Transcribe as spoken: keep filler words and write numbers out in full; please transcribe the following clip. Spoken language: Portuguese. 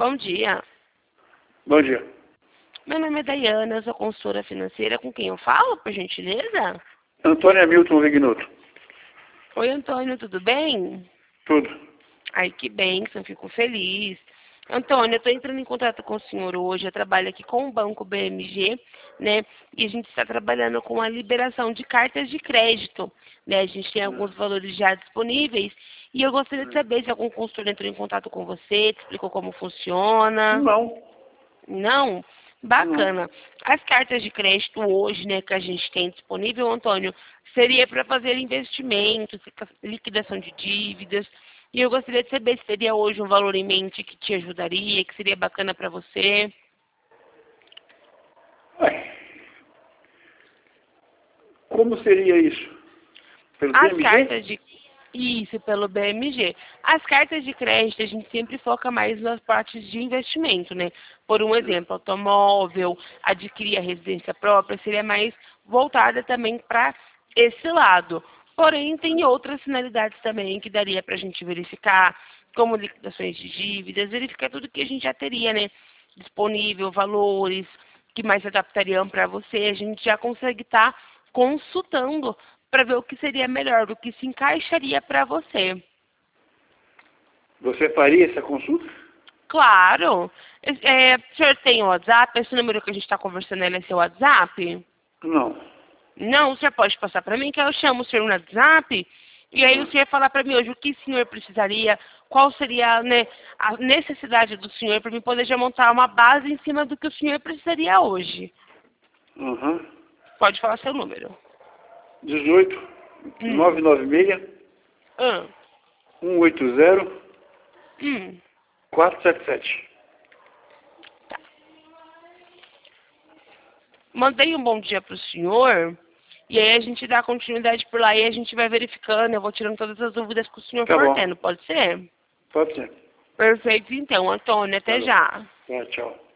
Bom dia. Bom dia. Meu nome é Dayana, eu sou consultora financeira. Com quem eu falo, por gentileza? Antônio Hamilton Vignoto. Oi, Antônio, tudo bem? Tudo. Ai, que bênção, fico feliz. Antônio, eu estou entrando em contato com o senhor hoje. Eu trabalho aqui com o Banco B M G, né? E a gente está trabalhando com a liberação de cartas de crédito, né? A gente tem alguns valores já disponíveis. E eu gostaria de saber se algum consultor entrou em contato com você, te explicou como funciona. Não. Não? Bacana. As cartas de crédito hoje, né, que a gente tem disponível, Antônio, seria para fazer investimentos, liquidação de dívidas. E eu gostaria de saber se teria hoje um valor em mente que te ajudaria, que seria bacana para você. Ué. Como seria isso? Pelo As B M G? cartas de... Isso, pelo B M G. As cartas de crédito, a gente sempre foca mais nas partes de investimento, né? Por um exemplo, automóvel, adquirir a residência própria, seria mais voltada também para esse lado. Porém, tem outras finalidades também que daria para a gente verificar, como liquidações de dívidas, verificar tudo que a gente já teria, né? Disponível, valores que mais se adaptariam para você. A gente já consegue estar consultando para ver o que seria melhor, o que se encaixaria para você. Você faria essa consulta? Claro. É, o senhor tem o WhatsApp? Esse número que a gente está conversando, ele é seu WhatsApp? Não. Não, o senhor pode passar para mim, que eu chamo o senhor no WhatsApp, e aí o senhor vai falar para mim hoje o que o senhor precisaria, qual seria, né, a necessidade do senhor, para mim poder já montar uma base em cima do que o senhor precisaria hoje. Uhum. Pode falar seu número. dezoito, Hum. nove nove seis, Ah. um oito zero, Hum. quatro sete sete. Tá. Mandei um bom dia para o senhor, e aí a gente dá continuidade por lá e a gente vai verificando, eu vou tirando todas as dúvidas que o senhor Tá for bom. tendo, pode ser? Pode ser. Perfeito, então, Antônio, até Tá bom. já. Tá, tchau.